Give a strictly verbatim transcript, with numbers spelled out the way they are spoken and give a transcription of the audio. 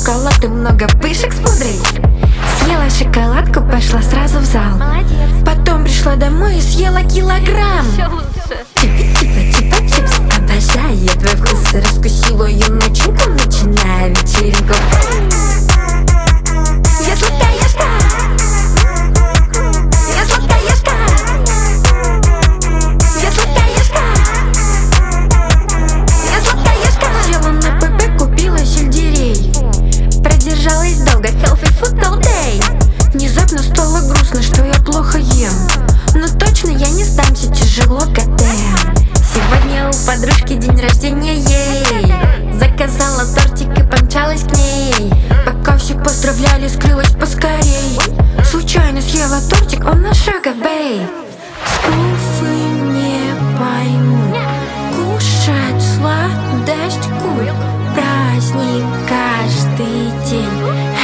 шоколад и много пышек с пудрой. Съела шоколадку, пошла сразу в зал. Молодец. Потом пришла домой и съела килограмм. Чипа-чипа-чипа-чипс, обожаю я твой вкус. Раскусила ее начинку, начиная вечеринку. Я сладкоежка, я сладкоежка, я сладкоежка, я сладкоежка. Села на ПП, купила сельдерей. Продержалась долго, healthy food all day. Внезапно стало грустно, что я плохо ем. Но точно я не сдамся, тяжело КТ. Сегодня у подружки день рождения ей. Заказала тортик и помчалась к ней. Пока все поздравляли, скрылась поскорей. Случайно съела тортик, он на шага, бей. Скуфы не пойму, кушать сладость куль. Праздник каждый день.